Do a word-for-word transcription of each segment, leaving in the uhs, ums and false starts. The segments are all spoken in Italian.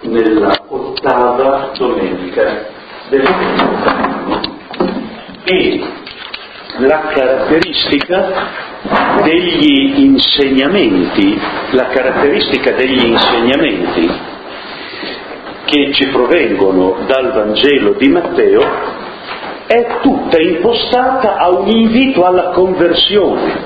nella ottava domenica del anno, e la caratteristica degli insegnamenti, la caratteristica degli insegnamenti che ci provengono dal Vangelo di Matteo è tutta impostata a un invito alla conversione,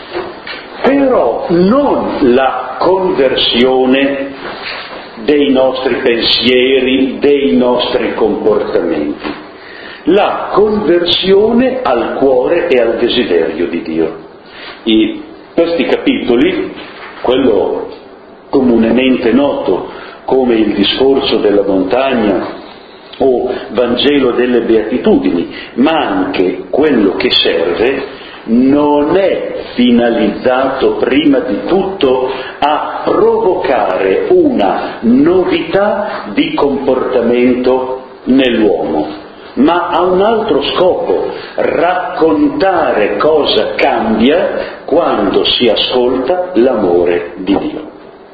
però non la conversione dei nostri pensieri, dei nostri comportamenti, la conversione al cuore e al desiderio di Dio. I, questi capitoli, quello comunemente noto come il discorso della montagna o Vangelo delle Beatitudini, ma anche quello che serve, non è finalizzato prima di tutto a provocare una novità di comportamento nell'uomo, ma ha un altro scopo: raccontare cosa cambia quando si ascolta l'amore di Dio.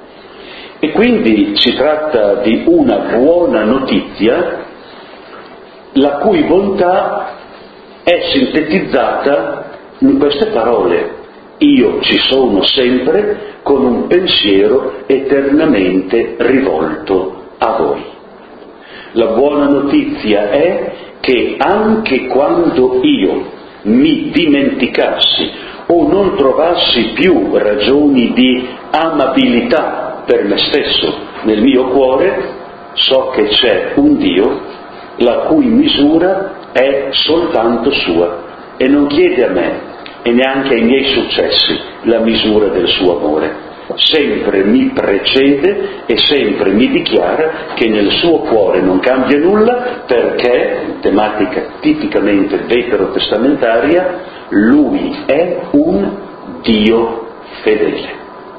E quindi si tratta di una buona notizia la cui bontà è sintetizzata in queste parole: io ci sono sempre con un pensiero eternamente rivolto a voi. La buona notizia è che anche quando io mi dimenticassi o non trovassi più ragioni di amabilità per me stesso nel mio cuore, so che c'è un Dio la cui misura è soltanto sua e non chiede a me e neanche ai miei successi la misura del suo amore. Sempre mi precede e sempre mi dichiara che nel suo cuore non cambia nulla, perché, tematica tipicamente veterotestamentaria, lui è un Dio fedele.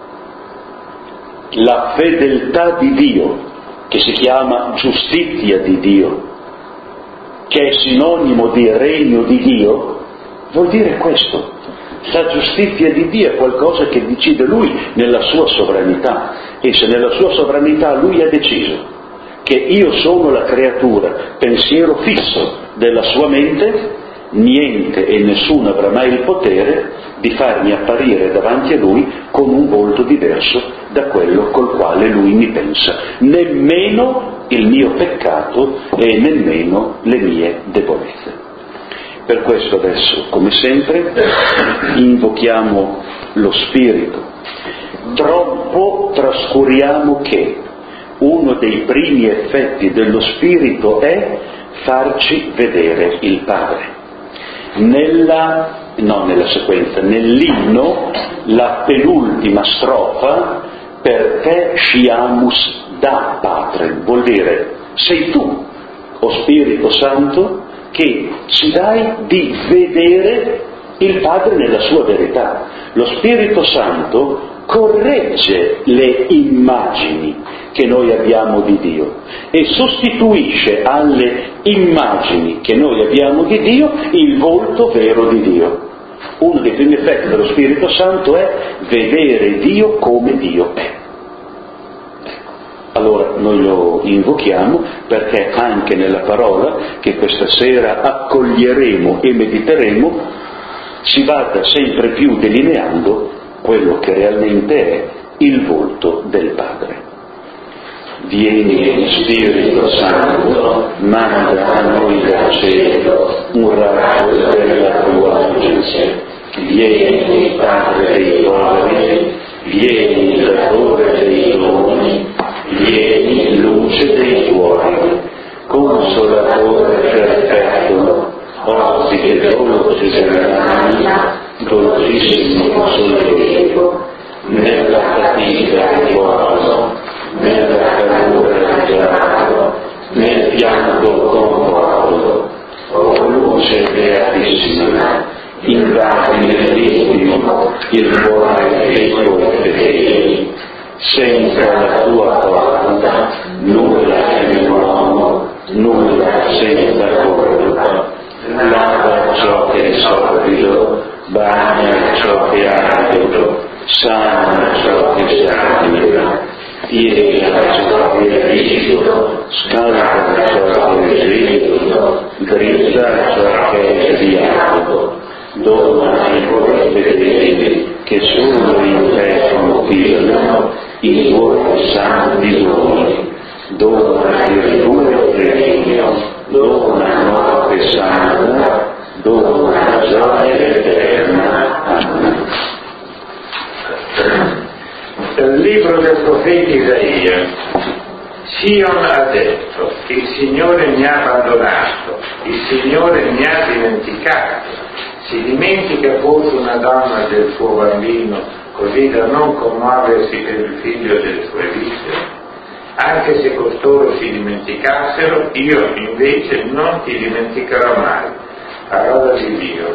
La fedeltà di Dio, che si chiama giustizia di Dio, che è sinonimo di regno di Dio, vuol dire questo. La giustizia di Dio è qualcosa che decide Lui nella sua sovranità, e se nella sua sovranità Lui ha deciso che io sono la creatura, pensiero fisso della sua mente, niente e nessuno avrà mai il potere di farmi apparire davanti a Lui con un volto diverso da quello col quale Lui mi pensa, nemmeno il mio peccato e nemmeno le mie debolezze. Per questo adesso, come sempre, invochiamo lo Spirito. Troppo trascuriamo che uno dei primi effetti dello Spirito è farci vedere il Padre. Nella, no, nella sequenza, nell'inno, la penultima strofa, per te sciamus da Padre, vuol dire sei tu, o Spirito Santo, che ci dai di vedere il Padre nella sua verità. Lo Spirito Santo corregge le immagini che noi abbiamo di Dio e sostituisce alle immagini che noi abbiamo di Dio il volto vero di Dio. Uno dei primi effetti dello Spirito Santo è vedere Dio come Dio è. Allora noi lo invochiamo perché anche nella parola che questa sera accoglieremo e mediteremo si vada sempre più delineando quello che realmente è il volto del Padre. Vieni Spirito Santo, manda a noi dal cielo un raggio della tua luce. Vieni Padre dei poveri, vieni datore dei doni, vieni luce dei tuoi, consolatore perfetto, ospite dolce dell'anima, dolcissimo sollievo, nella fatica riposo, nella calura ritrovo, nel pianto conforto. O luce beatissima, invadi nell'intimo il cuore dei tuoi fedeli. Senza la tua porta nulla è nell'uomo, nulla senza colpa. Lava ciò che è sordido, bagna ciò che è arido, sana ciò che sanguina, piega ciò che è rigido, dona il tuo regno, dona morte santa, dona gioia eterna. Amen. Dal libro del profeta Isaia. Sion ha detto: il Signore mi ha abbandonato, il Signore mi ha dimenticato. Si dimentica forse una donna del suo bambino, così da non commuoversi per il figlio delle sue vite? Anche se costoro si dimenticassero, io invece non ti dimenticherò mai. Parola di Dio.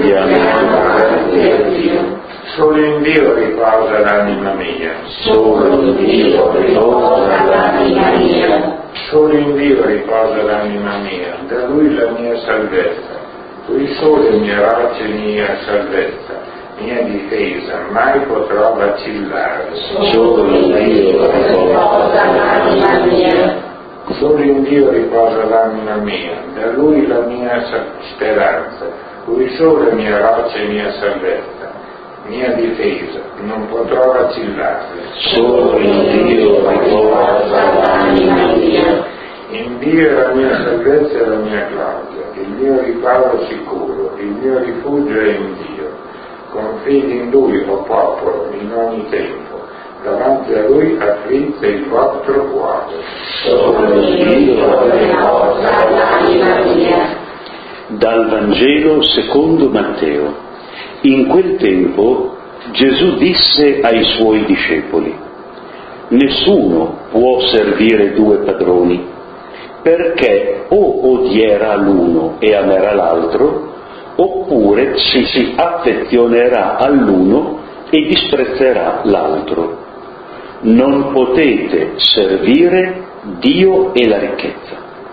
Andiamo. Solo in Dio riposa l'anima mia. Solo in Dio riposa l'anima mia. Solo in Dio riposa l'anima mia, da Lui la mia salvezza. Lui solo è mia roccia e mia salvezza, mia difesa, mai potrò vacillare. Solo in Dio riposa l'anima mia. Solo in Dio riposa l'anima mia, da Lui la mia speranza. Lui solo è mia roccia e mia salvezza, mia difesa, non potrò vacillare. Solo in Dio riposa l'anima mia. In Dio è la mia salvezza e la mia gloria, il mio riparo sicuro, il mio rifugio è in Dio. Confidi in Lui, o popolo, in ogni tempo. Davanti a Lui afflitte il vostro cuore. Solo in Dio riposa l'anima mia. Dal Vangelo secondo Matteo. In quel tempo Gesù disse ai suoi discepoli: nessuno può servire due padroni, perché o odierà l'uno e amerà l'altro, oppure si, si affezionerà all'uno e disprezzerà l'altro. Non potete servire Dio e la ricchezza.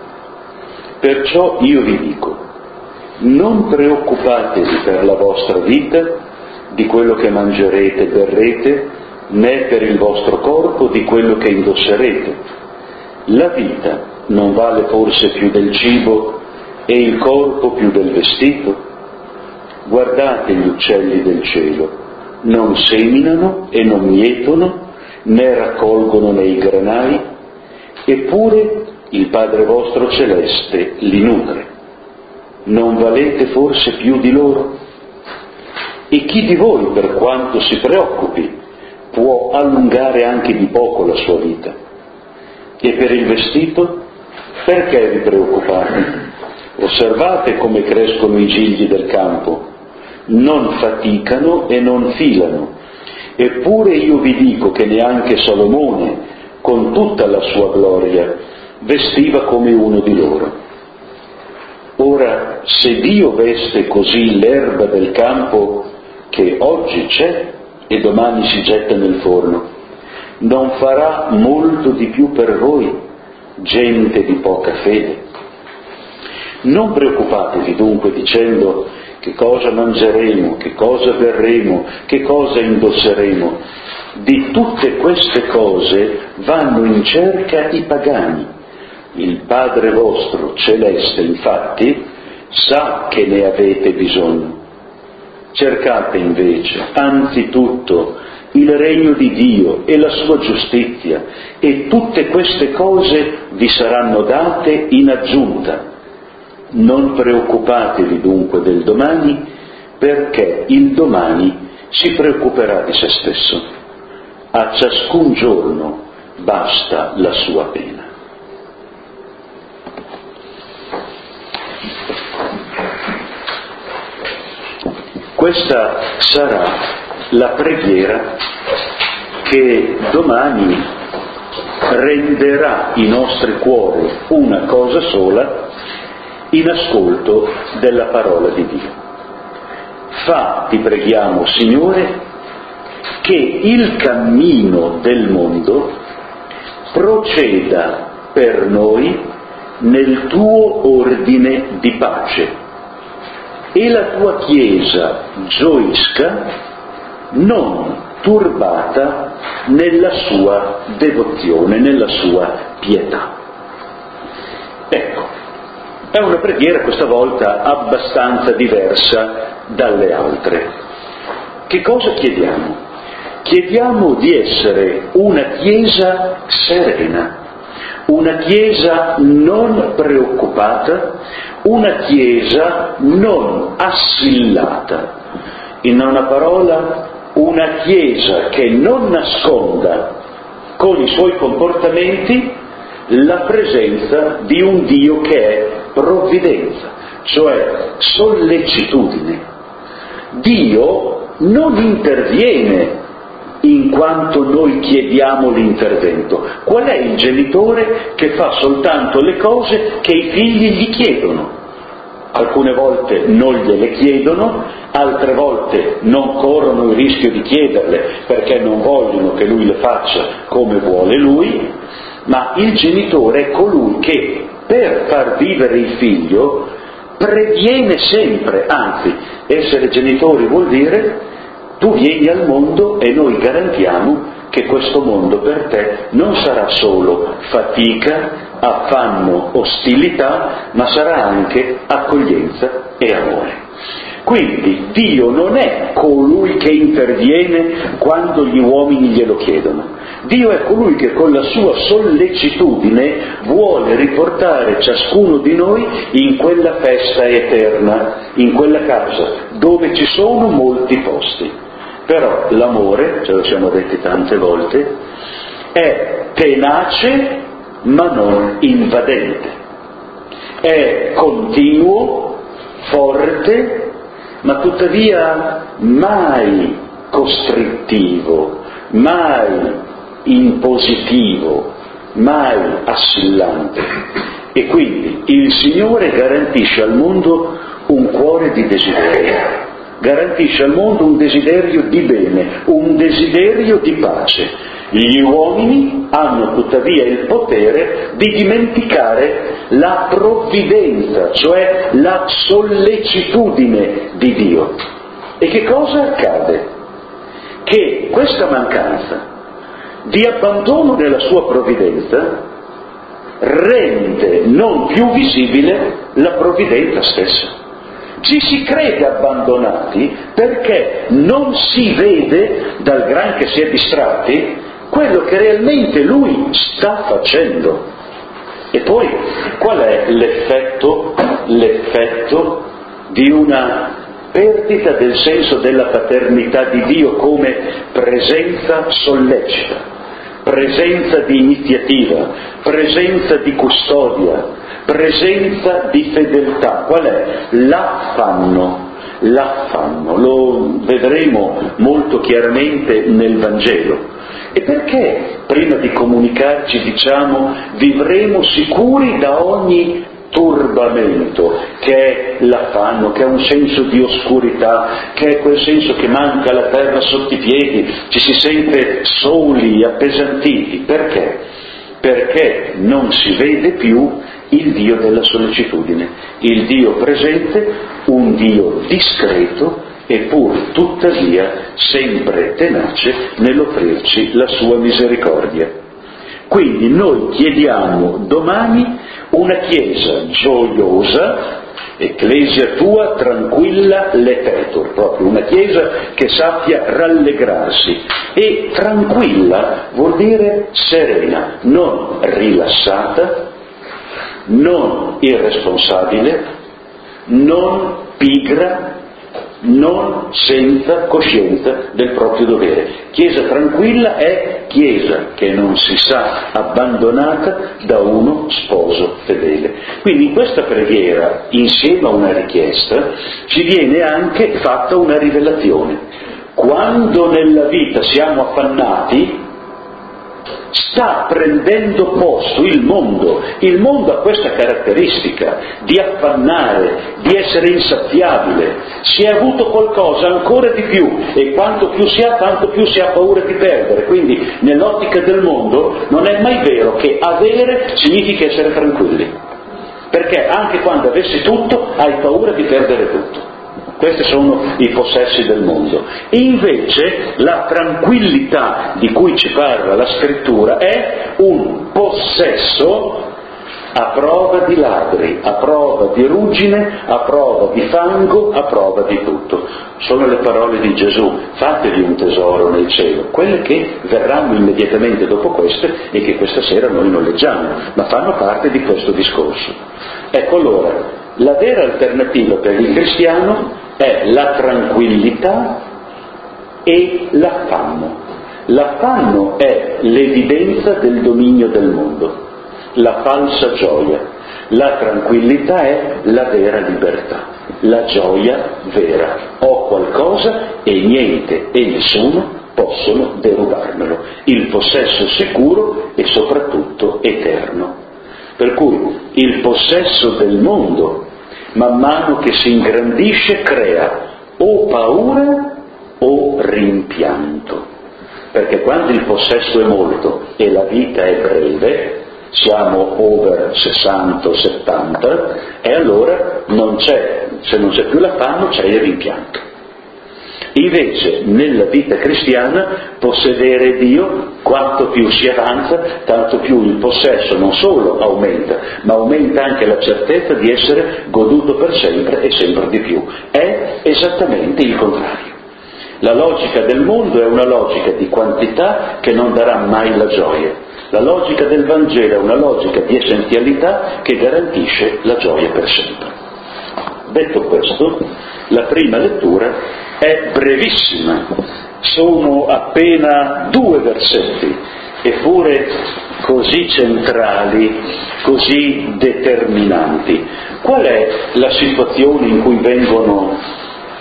Perciò io vi dico, non preoccupatevi per la vostra vita, di quello che mangerete e berrete, né per il vostro corpo di quello che indosserete. La vita non vale forse più del cibo e il corpo più del vestito? Guardate gli uccelli del cielo, non seminano e non mietono, né raccolgono nei granai, eppure il Padre vostro celeste li nutre. Non valete forse più di loro? E chi di voi, per quanto si preoccupi, può allungare anche di poco la sua vita? E per il vestito? Perché vi preoccupate? Osservate come crescono i gigli del campo, non faticano e non filano. Eppure io vi dico che neanche Salomone, con tutta la sua gloria, vestiva come uno di loro. Ora, se Dio veste così l'erba del campo, che oggi c'è e domani si getta nel forno, non farà molto di più per voi, gente di poca fede? Non preoccupatevi dunque dicendo che cosa mangeremo, che cosa berremo, che cosa indosseremo. Di tutte queste cose vanno in cerca i pagani. Il Padre vostro celeste, infatti, sa che ne avete bisogno. Cercate invece, anzitutto, il regno di Dio e la sua giustizia, e tutte queste cose vi saranno date in aggiunta. Non preoccupatevi dunque del domani, perché il domani si preoccuperà di se stesso. A ciascun giorno basta la sua pena. Questa sarà la preghiera che domani renderà i nostri cuori una cosa sola in ascolto della parola di Dio. Fa, ti preghiamo, Signore, che il cammino del mondo proceda per noi nel tuo ordine di pace e la tua Chiesa gioisca non turbata nella sua devozione, nella sua pietà. Ecco, è una preghiera questa volta abbastanza diversa dalle altre. Che cosa chiediamo? Chiediamo di essere una Chiesa serena, una Chiesa non preoccupata, una Chiesa non assillata. In una parola, una Chiesa che non nasconda con i suoi comportamenti la presenza di un Dio che è provvidenza, cioè sollecitudine. Dio non interviene in quanto noi chiediamo l'intervento. Qual è il genitore che fa soltanto le cose che i figli gli chiedono? Alcune volte non gliele chiedono, altre volte non corrono il rischio di chiederle perché non vogliono che lui le faccia come vuole lui, ma il genitore è colui che per far vivere il figlio previene sempre, anzi, essere genitori vuol dire tu vieni al mondo e noi garantiamo che questo mondo per te non sarà solo fatica, affanno, ostilità, ma sarà anche accoglienza e amore. Quindi Dio non è colui che interviene quando gli uomini glielo chiedono. Dio è colui che con la sua sollecitudine vuole riportare ciascuno di noi in quella festa eterna, in quella casa, dove ci sono molti posti. Però l'amore, ce lo siamo detti tante volte, è tenace ma non invadente, è continuo, forte, ma tuttavia mai costrittivo, mai impositivo, mai assillante. E quindi il Signore garantisce al mondo un cuore di desiderio, garantisce al mondo un desiderio di bene, un desiderio di pace. Gli uomini hanno tuttavia il potere di dimenticare la provvidenza, cioè la sollecitudine di Dio. E che cosa accade? Che questa mancanza di abbandono della sua provvidenza rende non più visibile la provvidenza stessa. Ci si crede abbandonati perché non si vede, dal gran che si è distratti, quello che realmente lui sta facendo. E poi qual è l'effetto, l'effetto di una perdita del senso della paternità di Dio come presenza sollecita, presenza di iniziativa, presenza di custodia, presenza di fedeltà? Qual è? L'affanno. L'affanno, lo vedremo molto chiaramente nel Vangelo. E perché prima di comunicarci diciamo vivremo sicuri da ogni turbamento, che è l'affanno, che è un senso di oscurità, che è quel senso che manca la terra sotto i piedi, ci si sente soli, appesantiti? Perché? Perché non si vede più il Dio della sollecitudine, il Dio presente, un Dio discreto eppur tuttavia sempre tenace nell'offrirci la sua misericordia. Quindi noi chiediamo domani una Chiesa gioiosa, Ecclesia tua tranquilla letetur, proprio una Chiesa che sappia rallegrarsi. E tranquilla vuol dire serena, non rilassata, non irresponsabile, non pigra, non senza coscienza del proprio dovere. Chiesa tranquilla è Chiesa che non si sa abbandonata da uno sposo fedele. Quindi in questa preghiera, insieme a una richiesta, ci viene anche fatta una rivelazione. Quando nella vita siamo affannati, sta prendendo posto il mondo. Il mondo ha questa caratteristica di affannare, di essere insaziabile. Si è avuto qualcosa ancora di più, e quanto più si ha, tanto più si ha paura di perdere. Quindi nell'ottica del mondo non è mai vero che avere significa essere tranquilli, perché anche quando avessi tutto hai paura di perdere tutto. Questi sono i possessi del mondo. E invece la tranquillità di cui ci parla la Scrittura è un possesso a prova di ladri, a prova di ruggine, a prova di fango, a prova di tutto. Sono le parole di Gesù: fatevi un tesoro nel cielo, quelle che verranno immediatamente dopo queste e che questa sera noi non leggiamo, ma fanno parte di questo discorso. Ecco, allora, la vera alternativa per il cristiano è la tranquillità e l'affanno. L'affanno è l'evidenza del dominio del mondo, la falsa gioia. La tranquillità è la vera libertà, la gioia vera. Ho qualcosa e niente e nessuno possono derubarmelo, il possesso sicuro e soprattutto eterno. Per cui il possesso del mondo, man mano che si ingrandisce, crea o paura o rimpianto. Perché quando il possesso è molto e la vita è breve, siamo over sessanta o settanta, e allora non c'è, se non c'è più l'affanno, c'è il rimpianto. Invece nella vita cristiana possedere Dio, quanto più si avanza, tanto più il possesso non solo aumenta, ma aumenta anche la certezza di essere goduto per sempre e sempre di più. È esattamente il contrario. La logica del mondo è una logica di quantità che non darà mai la gioia. La logica del Vangelo è una logica di essenzialità che garantisce la gioia per sempre. Detto questo, la prima lettura è brevissima, sono appena due versetti, eppure così centrali, così determinanti. Qual è la situazione in cui vengono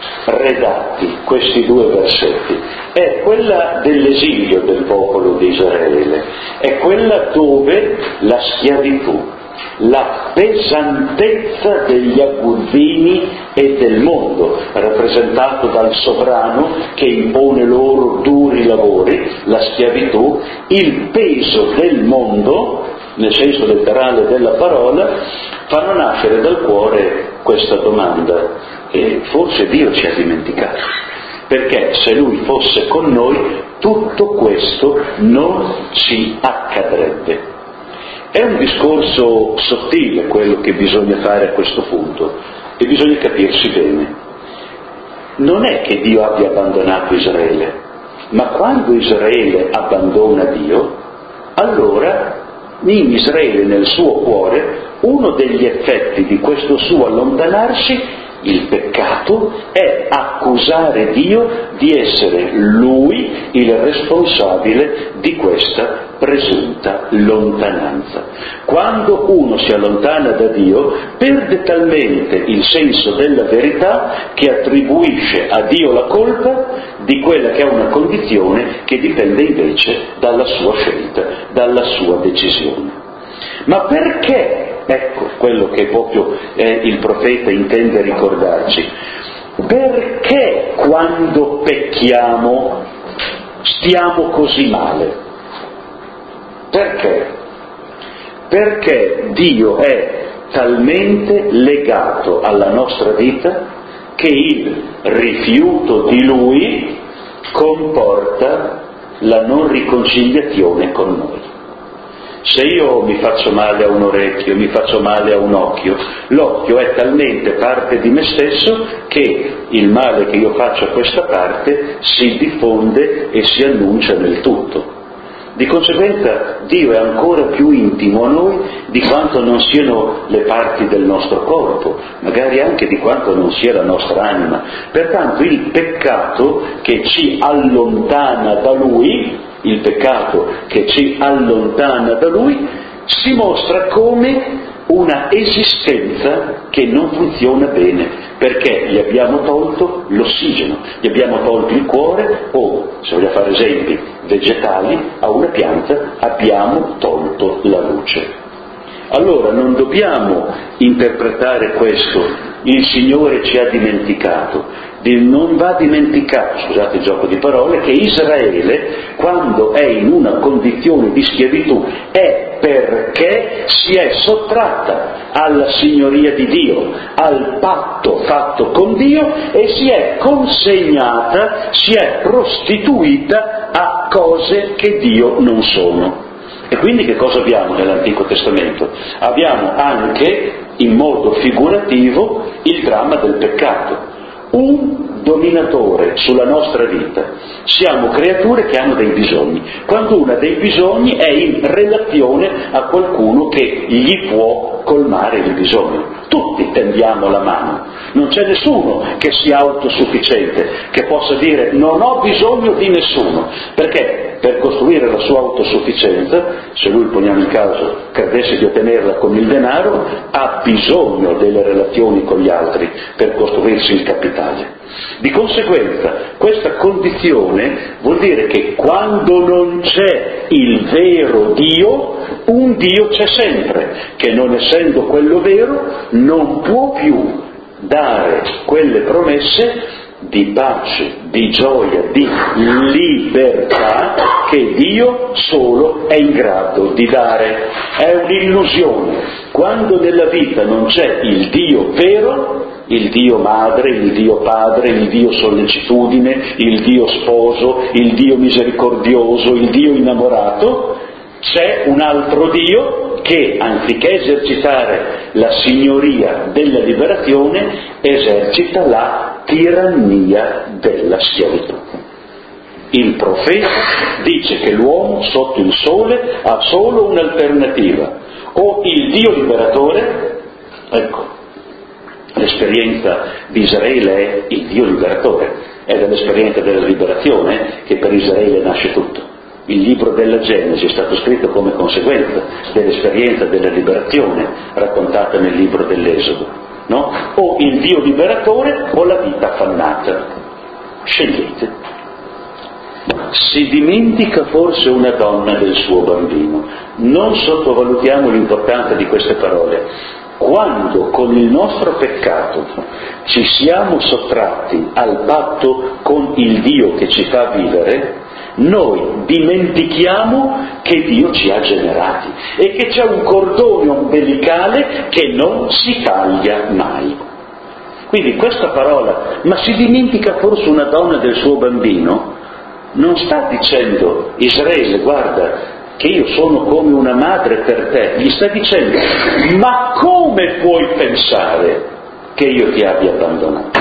redatti questi due versetti? È quella dell'esilio del popolo di Israele, è quella dove la schiavitù, la pesantezza degli aguzzini e del mondo, rappresentato dal sovrano che impone loro duri lavori, la schiavitù, il peso del mondo, nel senso letterale della parola, fanno nascere dal cuore questa domanda: e forse Dio ci ha dimenticato, perché se Lui fosse con noi tutto questo non ci accadrebbe. È un discorso sottile quello che bisogna fare a questo punto e bisogna capirsi bene. Non è che Dio abbia abbandonato Israele, ma quando Israele abbandona Dio, allora in Israele, nel suo cuore, uno degli effetti di questo suo allontanarsi, il peccato, è accusare Dio di essere Lui il responsabile di questa presunta lontananza. Quando uno si allontana da Dio, perde talmente il senso della verità che attribuisce a Dio la colpa di quella che è una condizione che dipende invece dalla sua scelta, dalla sua decisione. Ma perché? Ecco quello che proprio eh, il profeta intende ricordarci. Perché quando pecchiamo stiamo così male? Perché? Perché Dio è talmente legato alla nostra vita che il rifiuto di Lui comporta la non riconciliazione con noi. Se io mi faccio male a un orecchio, mi faccio male a un occhio, l'occhio è talmente parte di me stesso che il male che io faccio a questa parte si diffonde e si annuncia nel tutto. Di conseguenza Dio è ancora più intimo a noi di quanto non siano le parti del nostro corpo, magari anche di quanto non sia la nostra anima. Pertanto il peccato che ci allontana da Lui, il peccato che ci allontana da Lui, si mostra come una esistenza che non funziona bene, perché gli abbiamo tolto l'ossigeno, gli abbiamo tolto il cuore, o, se vogliamo fare esempi vegetali, a una pianta abbiamo tolto la luce. Allora non dobbiamo interpretare questo, il Signore ci ha dimenticato. Non va dimenticato, scusate il gioco di parole, che Israele, quando è in una condizione di schiavitù, è perché si è sottratta alla signoria di Dio, al patto fatto con Dio, e si è consegnata, si è prostituita a cose che Dio non sono. E quindi che cosa abbiamo nell'Antico Testamento? Abbiamo anche, in modo figurativo, il dramma del peccato. Un dominatore sulla nostra vita. Siamo creature che hanno dei bisogni. Quando uno ha dei bisogni è in relazione a qualcuno che gli può colmare il bisogno. Tutti tendiamo la mano. Non c'è nessuno che sia autosufficiente, che possa dire non ho bisogno di nessuno, perché per costruire la sua autosufficienza, se lui, poniamo in caso, credesse di ottenerla con il denaro, ha bisogno delle relazioni con gli altri per costruirsi il capitale. Di conseguenza, questa condizione vuol dire che quando non c'è il vero Dio, un Dio c'è sempre, che non essendo quello vero non può più dare quelle promesse di pace, di gioia, di libertà che Dio solo è in grado di dare. È un'illusione. Quando nella vita non c'è il Dio vero, il Dio madre, il Dio padre, il Dio sollecitudine, il Dio sposo, il Dio misericordioso, il Dio innamorato, c'è un altro Dio che, anziché esercitare la signoria della liberazione, esercita la tirannia della schiavitù. Il profeta dice che l'uomo sotto il sole ha solo un'alternativa: o il Dio liberatore, ecco, l'esperienza di Israele è il Dio liberatore, è dall'esperienza della liberazione che per Israele nasce tutto. Il libro della Genesi è stato scritto come conseguenza dell'esperienza della liberazione raccontata nel libro dell'Esodo, no? O il Dio liberatore o la vita affannata. Scegliete. Si dimentica forse una donna del suo bambino. Non sottovalutiamo l'importanza di queste parole. Quando con il nostro peccato ci siamo sottratti al patto con il Dio che ci fa vivere, noi dimentichiamo che Dio ci ha generati e che c'è un cordone ombelicale che non si taglia mai. Quindi questa parola, ma si dimentica forse una donna del suo bambino, non sta dicendo Israele, guarda che io sono come una madre per te, gli sta dicendo ma come puoi pensare che io ti abbia abbandonato?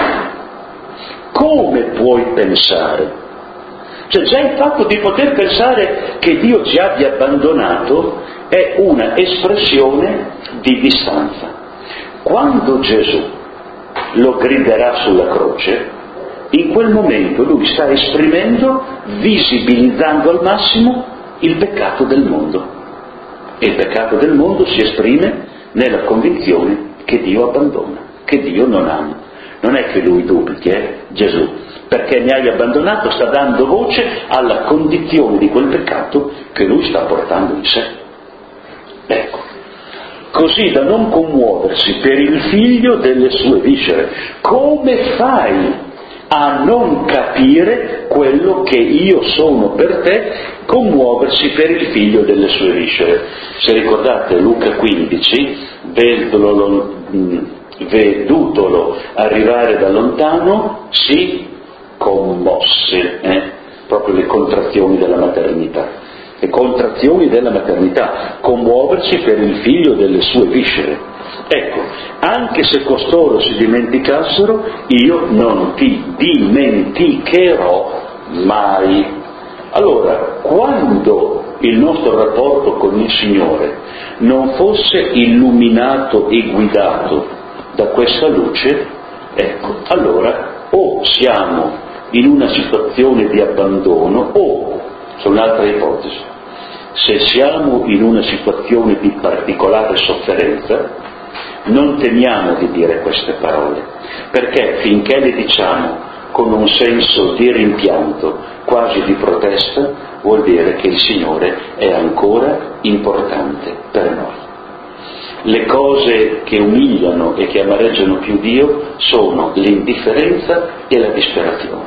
Come puoi pensare? Cioè già il fatto di poter pensare che Dio ci abbia abbandonato è una espressione di distanza. Quando Gesù lo griderà sulla croce, in quel momento lui sta esprimendo, visibilizzando al massimo il peccato del mondo. E il peccato del mondo si esprime nella convinzione che Dio abbandona, che Dio non ama. Non è che lui dubiti, eh, Gesù, perché mi hai abbandonato, sta dando voce alla condizione di quel peccato che lui sta portando in sé. Ecco, così da non commuoversi per il figlio delle sue viscere. Come fai a non capire quello che io sono per te, commuoversi per il figlio delle sue viscere? Se ricordate Luca quindici, vedutolo, vedutolo arrivare da lontano, si commosse, eh? proprio le contrazioni della maternità, le contrazioni della maternità, commuoversi per il figlio delle sue viscere. Ecco, anche se costoro si dimenticassero, io non ti dimenticherò mai. Allora, quando il nostro rapporto con il Signore non fosse illuminato e guidato da questa luce, ecco, allora o siamo in una situazione di abbandono o, c'è un'altra ipotesi, se siamo in una situazione di particolare sofferenza, non temiamo di dire queste parole, perché finché le diciamo con un senso di rimpianto, quasi di protesta, vuol dire che il Signore è ancora importante per noi. Le cose che umiliano e che amareggiano più Dio sono l'indifferenza e la disperazione.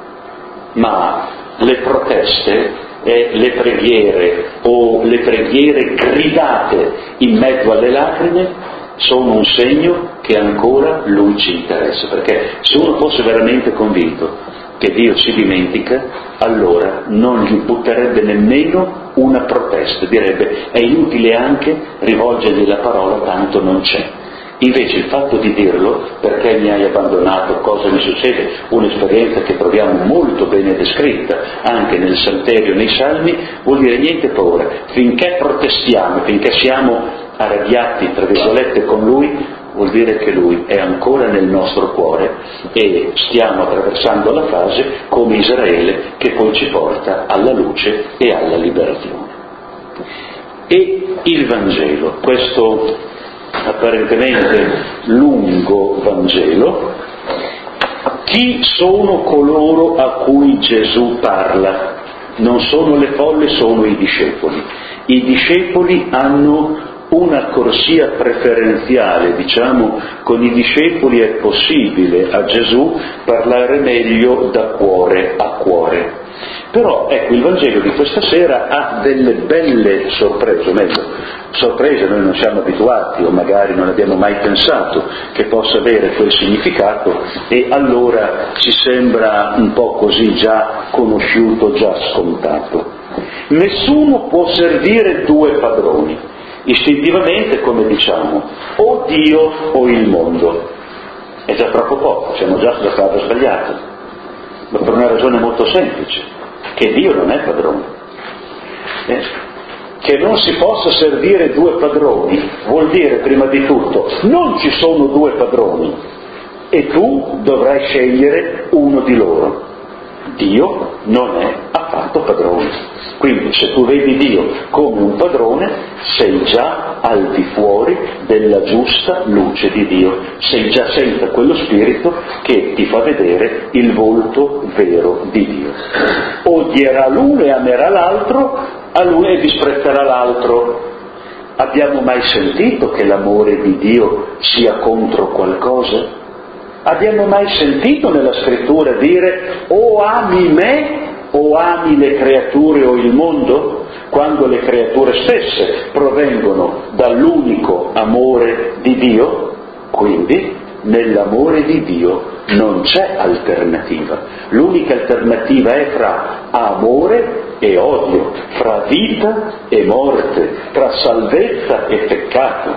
Ma le proteste e le preghiere o le preghiere gridate in mezzo alle lacrime sono un segno che ancora Lui ci interessa, perché se uno fosse veramente convinto che Dio si dimentica, allora non gli butterebbe nemmeno una protesta, direbbe è inutile anche rivolgergli la parola, tanto non c'è. Invece il fatto di dirlo, perché mi hai abbandonato, cosa mi succede, un'esperienza che troviamo molto bene descritta anche nel Salterio, nei Salmi, vuol dire niente paura. Finché protestiamo, finché siamo arrabbiati, tra virgolette, con Lui, vuol dire che Lui è ancora nel nostro cuore e stiamo attraversando la fase come Israele che poi ci porta alla luce e alla liberazione. E il Vangelo, questo apparentemente lungo Vangelo, chi sono coloro a cui Gesù parla? Non sono le folle, sono i discepoli. I discepoli hanno una corsia preferenziale, diciamo, con i discepoli è possibile a Gesù parlare meglio da cuore a cuore. Però ecco, il Vangelo di questa sera ha delle belle sorprese, o meglio, sorprese noi non siamo abituati o magari non abbiamo mai pensato che possa avere quel significato e allora ci sembra un po' così già conosciuto, già scontato. Nessuno può servire due padroni, istintivamente come diciamo, o Dio o il mondo. È già troppo poco, siamo già sulla strada sbagliata, ma per una ragione molto semplice, che Dio non è padrone. Eh? Che non si possa servire due padroni vuol dire prima di tutto non ci sono due padroni e tu dovrai scegliere uno di loro. Dio non è affatto padrone. Quindi se tu vedi Dio come un padrone sei già al di fuori della giusta luce di Dio, sei già senza quello spirito che ti fa vedere il volto vero di Dio. Odierà l'uno e amerà l'altro, a l'uno e disprezzerà l'altro. Abbiamo mai sentito che l'amore di Dio sia contro qualcosa? Abbiamo mai sentito nella scrittura dire o ami me o ami le creature o il mondo? Quando le creature stesse provengono dall'unico amore di Dio, quindi nell'amore di Dio non c'è alternativa. L'unica alternativa è fra amore e odio, fra vita e morte, tra salvezza e peccato.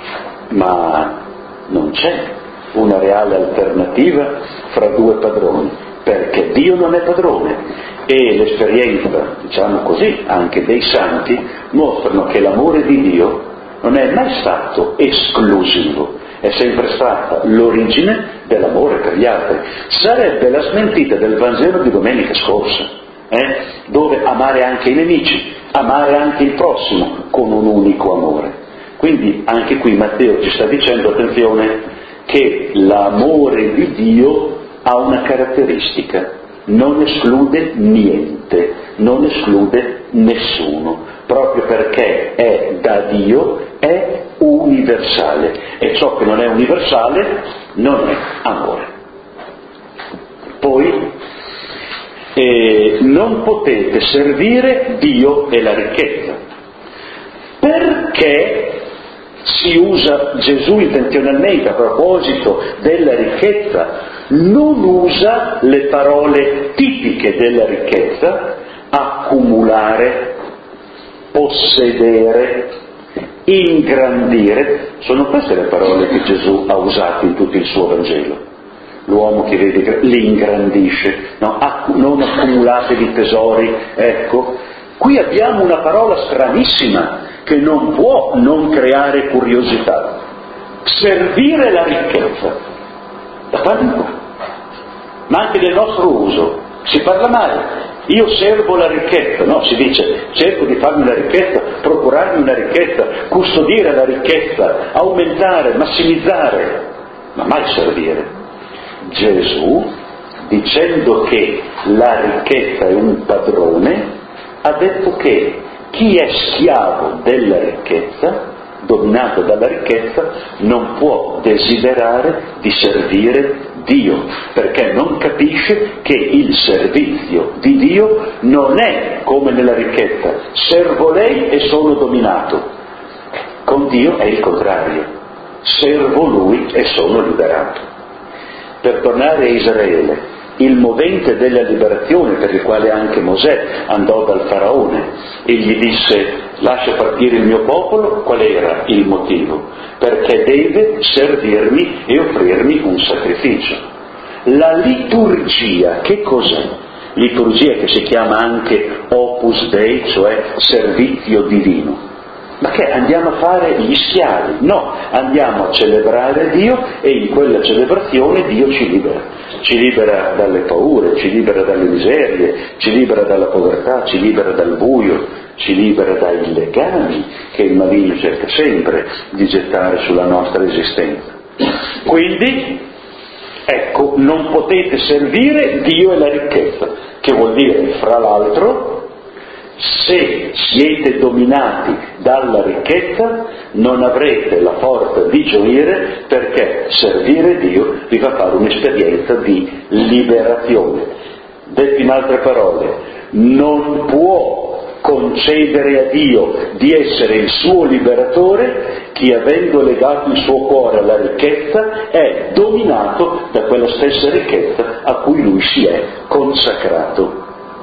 Ma non c'è una reale alternativa fra due padroni, perché Dio non è padrone e l'esperienza, diciamo così, anche dei santi mostrano che l'amore di Dio non è mai stato esclusivo, è sempre stata l'origine dell'amore per gli altri. Sarebbe la smentita del Vangelo di domenica scorsa, eh? dove amare anche i nemici, amare anche il prossimo con un unico amore. Quindi anche qui Matteo ci sta dicendo, attenzione, che l'amore di Dio ha una caratteristica, non esclude niente, non esclude nessuno, proprio perché è da Dio, è universale, e ciò che non è universale non è amore. Poi, eh, non potete servire Dio e la ricchezza. Perché si usa Gesù intenzionalmente a proposito della ricchezza? Non usa le parole tipiche della ricchezza: accumulare, possedere, ingrandire. Sono queste le parole che Gesù ha usato in tutto il suo Vangelo. L'uomo che vede li ingrandisce, no? Acc- non accumulatevi tesori, ecco. Qui abbiamo una parola stranissima che non può non creare curiosità. Servire la ricchezza. Da parte di qua. Ma anche del nostro uso. Si parla male. Io servo la ricchezza, no? Si dice cerco di farmi una ricchezza, procurarmi una ricchezza, custodire la ricchezza, aumentare, massimizzare, ma mai servire. Gesù, dicendo che la ricchezza è un padrone, ha detto che chi è schiavo della ricchezza, dominato dalla ricchezza, non può desiderare di servire Dio, perché non capisce che il servizio di Dio non è come nella ricchezza, servo lei e sono dominato. Con Dio è il contrario, servo Lui e sono liberato. Per tornare a Israele, il movente della liberazione per il quale anche Mosè andò dal faraone e gli disse: lascia partire il mio popolo. Qual era il motivo? Perché deve servirmi e offrirmi un sacrificio. La liturgia, che cos'è? Liturgia che si chiama anche Opus Dei, cioè servizio divino. Ma che andiamo a fare gli schiavi? No, andiamo a celebrare Dio e in quella celebrazione Dio ci libera. Ci libera dalle paure, ci libera dalle miserie, ci libera dalla povertà, ci libera dal buio, ci libera dai legami che il maligno cerca sempre di gettare sulla nostra esistenza. Quindi, ecco, non potete servire Dio e la ricchezza, che vuol dire, fra l'altro, se siete dominati dalla ricchezza non avrete la forza di gioire, perché servire Dio vi fa fare un'esperienza di liberazione. Detto in altre parole, non può concedere a Dio di essere il suo liberatore chi, avendo legato il suo cuore alla ricchezza, è dominato da quella stessa ricchezza a cui lui si è consacrato.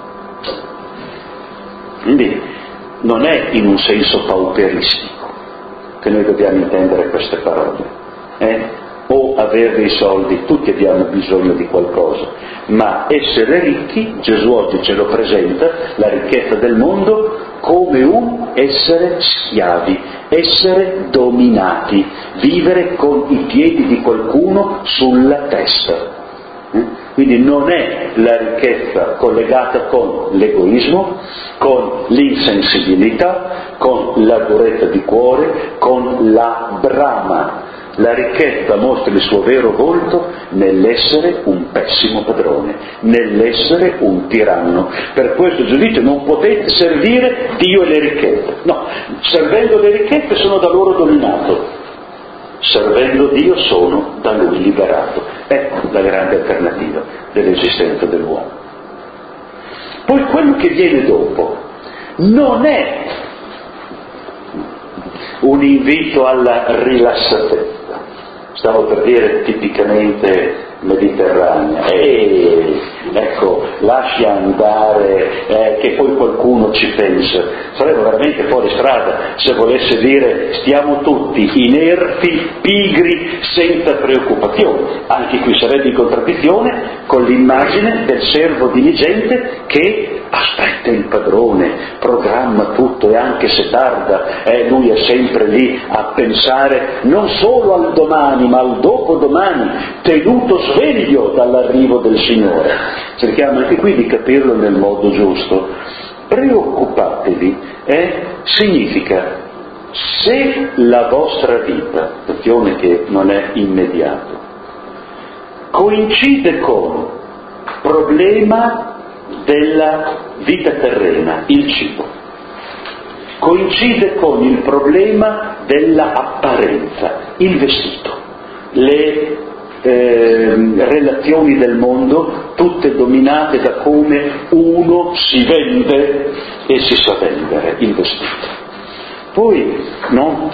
Quindi non è in un senso pauperistico che noi dobbiamo intendere queste parole, eh? O avere dei soldi, tutti abbiamo bisogno di qualcosa, ma essere ricchi, Gesù oggi ce lo presenta, la ricchezza del mondo, come un essere schiavi, essere dominati, vivere con i piedi di qualcuno sulla testa. Quindi non è la ricchezza collegata con l'egoismo, con l'insensibilità, con la durezza di cuore, con la brama. La ricchezza mostra il suo vero volto nell'essere un pessimo padrone, nell'essere un tiranno. Per questo Gesù dice: non potete servire Dio e le ricchezze. No, servendo le ricchezze sono da loro dominato. Servendo Dio sono da Lui liberato. Ecco la grande alternativa dell'esistenza dell'uomo. Poi quello che viene dopo non è un invito alla rilassatezza, stavo per dire tipicamente mediterranea, e ecco, lasci andare, eh, che poi qualcuno ci pensa. Saremmo veramente fuori strada se volesse dire: stiamo tutti inerti, pigri, senza preoccupazioni. Anche qui sarebbe in contraddizione con l'immagine del servo diligente che aspetta il padrone, programma tutto, e anche se tarda, eh, lui è sempre lì a pensare non solo al domani ma al dopodomani, tenuto sveglio dall'arrivo del Signore. Cerchiamo anche qui di capirlo nel modo giusto. Preoccupatevi eh, significa, se la vostra vita, attenzione che non è immediato, coincide con problema della vita terrena, il cibo, coincide con il problema della apparenza, il vestito, le eh, relazioni del mondo, tutte dominate da come uno si vende e si sa vendere, il vestito. Poi, no?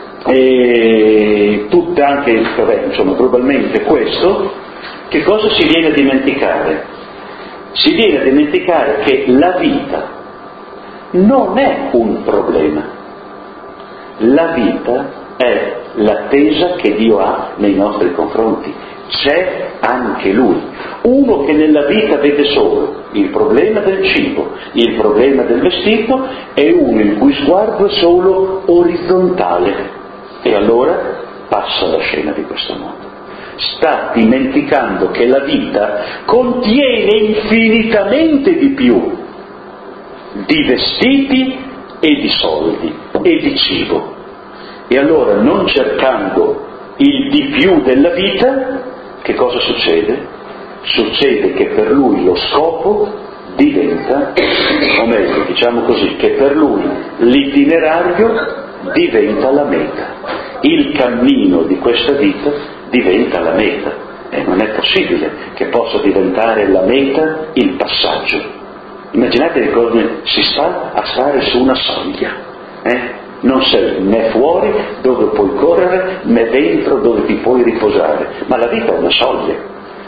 E tutte anche, vabbè, insomma, globalmente questo, che cosa si viene a dimenticare? Si viene a dimenticare che la vita non è un problema. La vita è l'attesa che Dio ha nei nostri confronti. C'è anche Lui. Uno che nella vita vede solo il problema del cibo, il problema del vestito, e uno il cui sguardo è solo orizzontale. E allora passa la scena di questo mondo. Sta dimenticando che la vita contiene infinitamente di più di vestiti e di soldi e di cibo. E allora, non cercando il di più della vita, che cosa succede? Succede che per lui lo scopo diventa, o meglio, diciamo così, che per lui l'itinerario diventa la meta. Il cammino di questa vita diventa la meta, e non è possibile che possa diventare la meta il passaggio. Immaginate come si sta a stare su una soglia, eh? Non sei né fuori dove puoi correre, né dentro dove ti puoi riposare, ma la vita è una soglia.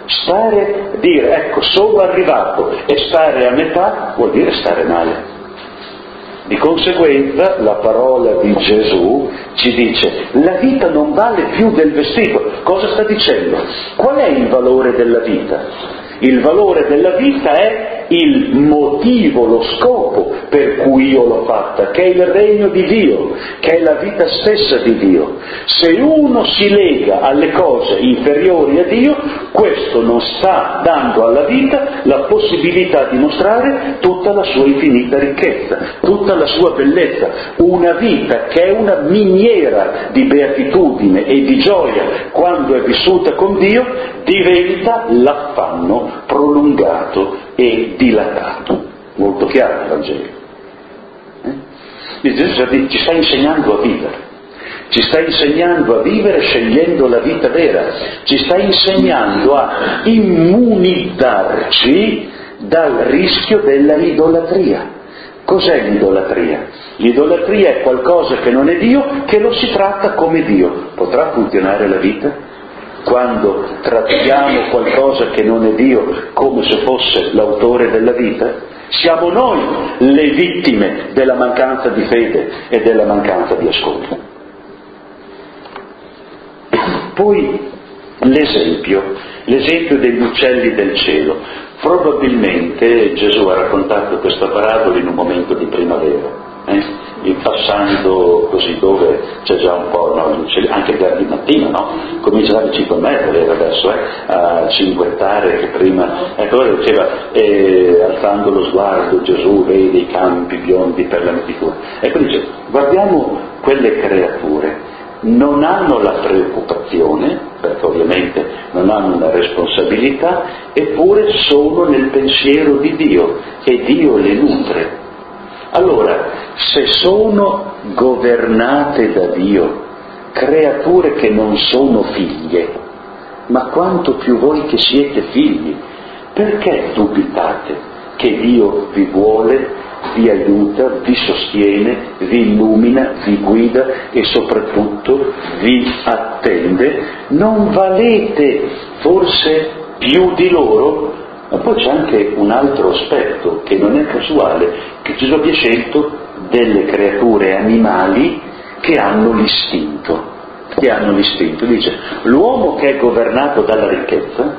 Stare, dire ecco sono arrivato e stare a metà vuol dire stare male. Di conseguenza la parola di Gesù ci dice la vita non vale più del vestito. Cosa sta dicendo? Qual è il valore della vita? Il valore della vita è il motivo, lo scopo per cui io l'ho fatta, che è il regno di Dio, che è la vita stessa di Dio. Se uno si lega alle cose inferiori a Dio, questo non sta dando alla vita la possibilità di mostrare tutta la sua infinita ricchezza, tutta la sua bellezza. Una vita che è una miniera di beatitudine e di gioia quando è vissuta con Dio diventa l'affanno prolungato e dilatato. Molto chiaro il Vangelo. Eh? Gesù ci sta insegnando a vivere, ci sta insegnando a vivere scegliendo la vita vera, ci sta insegnando a immunizzarci dal rischio della idolatria. Cos'è l'idolatria? L'idolatria è qualcosa che non è Dio, che lo si tratta come Dio. Potrà funzionare la vita? Quando trattiamo qualcosa che non è Dio come se fosse l'autore della vita? Siamo noi le vittime della mancanza di fede e della mancanza di ascolto. Poi l'esempio, l'esempio degli uccelli del cielo. Probabilmente Gesù ha raccontato questa parabola in un momento di primavera. Eh? Passando così dove c'è già un po', no, anche per di mattina, no? Comincia alle cinque e mezza, vero adesso, eh? A cinguettare che prima, ecco, allora diceva, eh, alzando lo sguardo Gesù vede i campi biondi per la metitura. Ecco, dice, guardiamo quelle creature, non hanno la preoccupazione, perché ovviamente non hanno una responsabilità, eppure sono nel pensiero di Dio e Dio le nutre. Allora, se sono governate da Dio, creature che non sono figlie, ma quanto più voi che siete figli, perché dubitate che Dio vi vuole, vi aiuta, vi sostiene, vi illumina, vi guida e soprattutto vi attende? Non valete forse più di loro? Ma poi c'è anche un altro aspetto che non è casuale, che Gesù abbia scelto delle creature animali che hanno l'istinto, che hanno l'istinto. Dice, l'uomo che è governato dalla ricchezza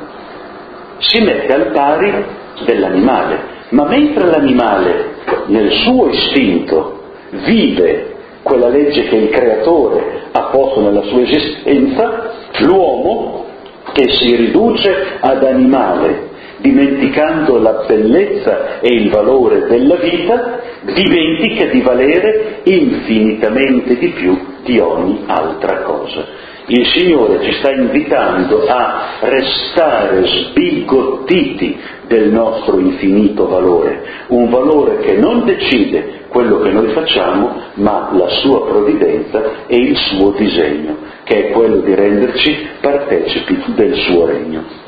si mette al pari dell'animale, ma mentre l'animale nel suo istinto vive quella legge che il creatore ha posto nella sua esistenza, l'uomo che si riduce ad animale, dimenticando la bellezza e il valore della vita, dimentica di valere infinitamente di più di ogni altra cosa. Il Signore ci sta invitando a restare sbigottiti del nostro infinito valore, un valore che non decide quello che noi facciamo, ma la sua provvidenza e il suo disegno, che è quello di renderci partecipi del suo regno.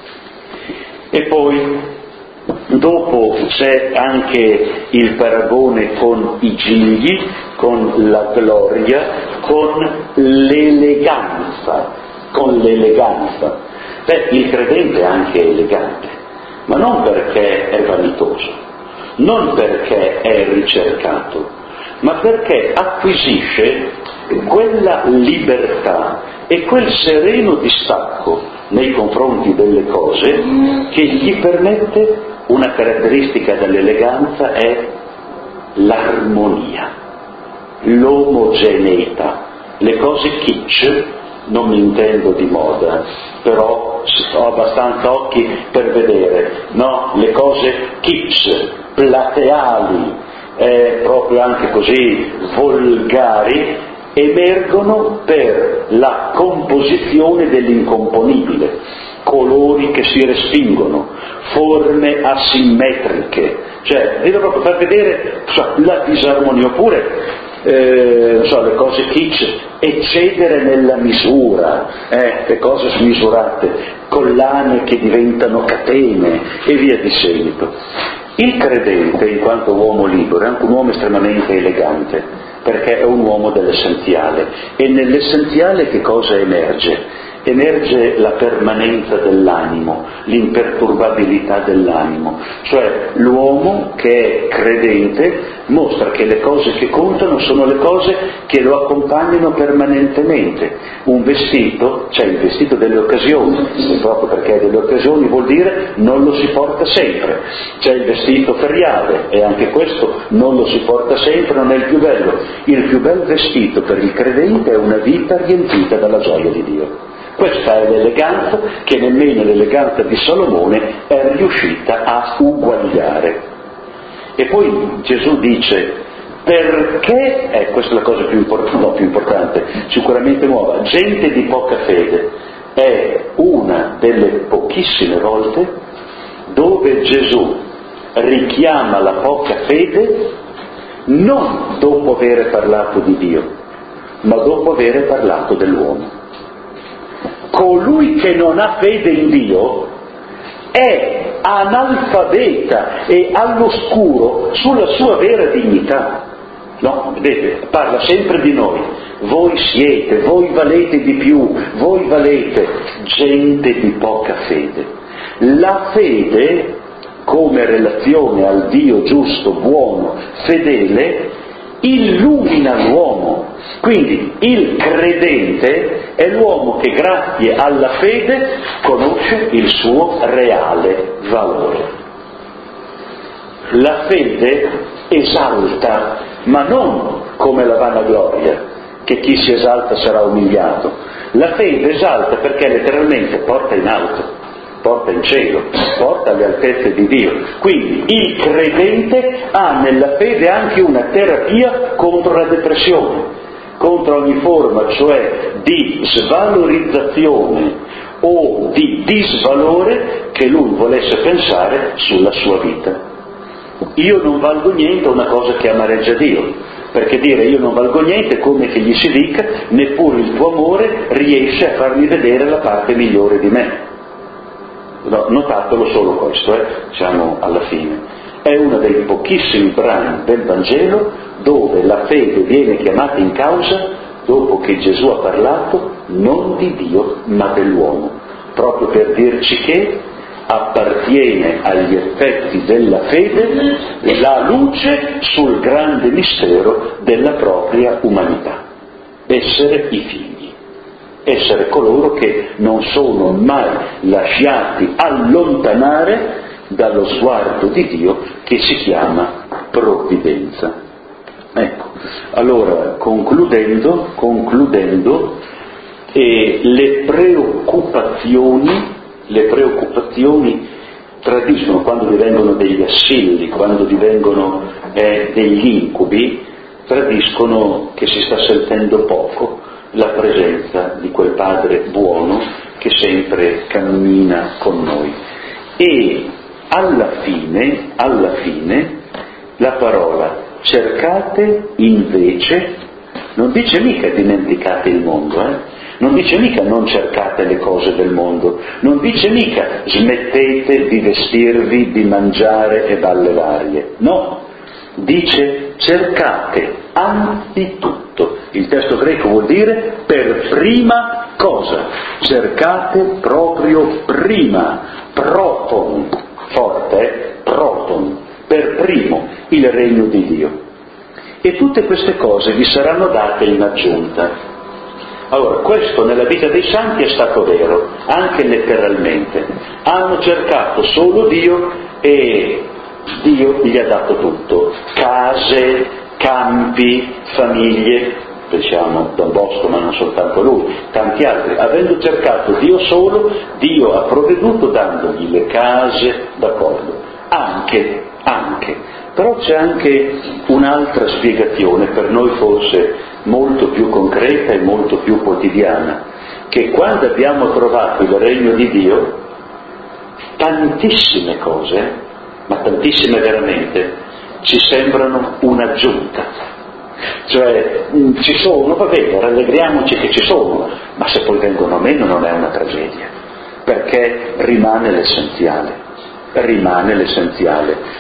E poi, dopo c'è anche il paragone con i gigli, con la gloria, con l'eleganza, con l'eleganza. Beh, il credente è anche elegante, ma non perché è vanitoso, non perché è ricercato, ma perché acquisisce quella libertà e quel sereno distacco nei confronti delle cose che gli permette. Una caratteristica dell'eleganza è l'armonia, l'omogeneità. Le cose kitsch, non mi intendo di moda, però ho abbastanza occhi per vedere, no? Le cose kitsch, plateali, eh, proprio anche così volgari, emergono per la composizione dell'incomponibile, colori che si respingono, forme asimmetriche, cioè deve proprio far vedere so, la disarmonia, oppure eh, non so, le cose kitsch, eccedere nella misura, eh, le cose smisurate, collane che diventano catene e via di seguito. Il credente, in quanto uomo libero, è anche un uomo estremamente elegante, perché è un uomo dell'essenziale, e nell'essenziale che cosa emerge? emerge la permanenza dell'animo, l'imperturbabilità dell'animo, cioè l'uomo che è credente mostra che le cose che contano sono le cose che lo accompagnano permanentemente. Un vestito, cioè il vestito delle occasioni, e proprio perché è delle occasioni vuol dire non lo si porta sempre. C'è il vestito feriale e anche questo non lo si porta sempre, non è il più bello. Il più bel vestito per il credente è una vita riempita dalla gioia di Dio. Questa è l'eleganza che nemmeno l'eleganza di Salomone è riuscita a uguagliare. E poi Gesù dice, perché, eh, questa è la cosa più, import- no, più importante, sicuramente nuova, gente di poca fede, è una delle pochissime volte dove Gesù richiama la poca fede non dopo aver parlato di Dio, ma dopo aver parlato dell'uomo. Colui che non ha fede in Dio è analfabeta e all'oscuro sulla sua vera dignità. No, vedete, parla sempre di noi. Voi siete, voi valete di più, voi valete, gente di poca fede. La fede, come relazione al Dio giusto, buono, fedele, illumina l'uomo. Quindi il credente è l'uomo che grazie alla fede conosce il suo reale valore. La fede esalta, ma non come la vanagloria, che chi si esalta sarà umiliato. La fede esalta perché letteralmente porta in alto, porta in cielo, porta alle altezze di Dio. Quindi il credente ha nella fede anche una terapia contro la depressione, contro ogni forma, cioè di svalorizzazione o di disvalore che lui volesse pensare sulla sua vita. Io non valgo niente è una cosa che amareggia Dio, perché dire io non valgo niente è come che gli si dica neppure il tuo amore riesce a farmi vedere la parte migliore di me. No, notatelo solo questo, eh? Siamo alla fine. È uno dei pochissimi brani del Vangelo dove la fede viene chiamata in causa dopo che Gesù ha parlato non di Dio ma dell'uomo, proprio per dirci che appartiene agli effetti della fede la luce sul grande mistero della propria umanità, essere i figli, essere coloro che non sono mai lasciati allontanare dallo sguardo di Dio che si chiama provvidenza. Ecco, allora concludendo, concludendo eh, le preoccupazioni, le preoccupazioni tradiscono quando divengono degli assilli, quando divengono eh, degli incubi, tradiscono che si sta sentendo poco la presenza di quel Padre buono che sempre cammina con noi. E alla fine, alla fine, la parola cercate invece, non dice mica dimenticate il mondo, eh? Non dice mica non cercate le cose del mondo, non dice mica smettete di vestirvi, di mangiare e dalle varie, no, dice cercate anzitutto. Il testo greco vuol dire per prima cosa, cercate proprio prima, proton, forte, eh? proton, per primo il regno di Dio. E tutte queste cose vi saranno date in aggiunta. Allora, questo nella vita dei santi è stato vero, anche letteralmente. Hanno cercato solo Dio e Dio gli ha dato tutto. Case, campi, famiglie, diciamo Don Bosco, ma non soltanto lui, tanti altri. Avendo cercato Dio solo, Dio ha provveduto dandogli le case, d'accordo. Anche, anche. Però c'è anche un'altra spiegazione, per noi forse molto più concreta e molto più quotidiana, che quando abbiamo trovato il regno di Dio, tantissime cose, ma tantissime veramente, ci sembrano un'aggiunta. Cioè, ci sono, va bene, rallegriamoci che ci sono, ma se poi vengono meno non è una tragedia, perché rimane l'essenziale, rimane l'essenziale.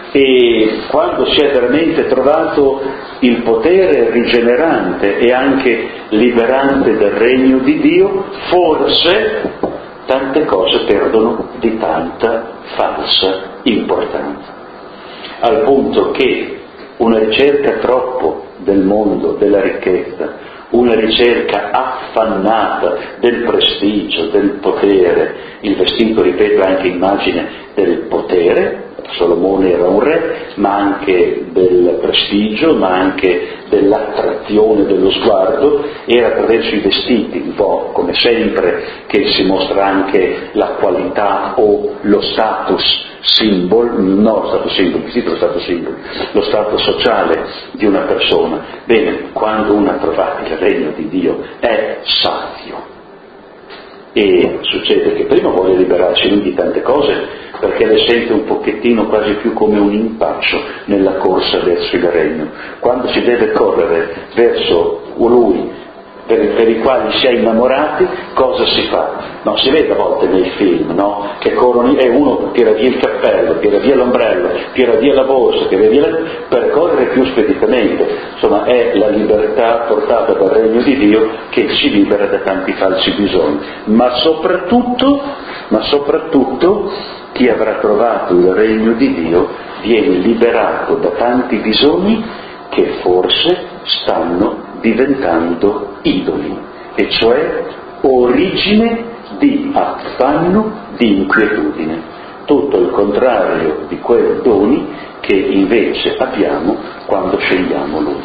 E quando si è veramente trovato il potere rigenerante e anche liberante del regno di Dio, forse tante cose perdono di tanta falsa importanza, al punto che una ricerca troppo del mondo, della ricchezza, una ricerca affannata del prestigio, del potere, il vestito, ripeto, è anche immagine del potere. Solomone era un re, ma anche del prestigio, ma anche dell'attrazione dello sguardo, era attraverso i vestiti, un po' come sempre, che si mostra anche la qualità o lo status symbol, no lo status symbol, il vestito è lo status symbol, lo stato sociale di una persona. Bene, quando uno ha trovato il regno di Dio è sazio. E succede che prima vuole liberarsi lui di tante cose perché le sente un pochettino quasi più come un impaccio nella corsa verso il regno. Quando si deve correre verso lui per, per i quali si è innamorati, cosa si fa? No, si vede a volte nei film, no? Che corrono, e uno tira via il cappello, tira via l'ombrello, tira via la borsa, tira via la... per correre più speditamente. Insomma, è la libertà portata dal regno di Dio che ci libera da tanti falsi bisogni. Ma soprattutto, ma soprattutto chi avrà trovato il regno di Dio viene liberato da tanti bisogni che forse stanno diventando idoli, e cioè origine di affanno, di inquietudine, tutto il contrario di quei doni che invece abbiamo quando scegliamo Lui.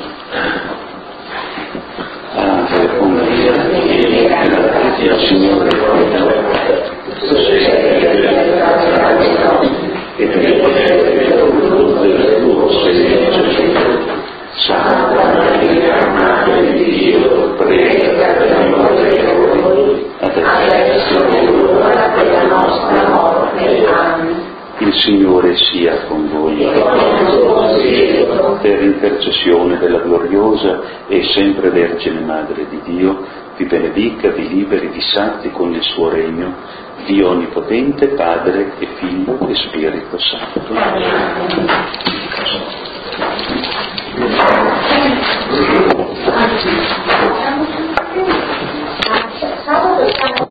Ah, grazie al Signore e per il potere del tuo Signore. Santa Maria, Madre di Dio, prega per noi peccatori, adesso e l'ora della nostra morte. Amen. Il Signore sia con voi. Per intercessione della gloriosa e sempre Vergine Madre di Dio, vi benedica, vi liberi, vi satti con il suo regno, Dio Onnipotente, Padre e Figlio e Spirito Santo.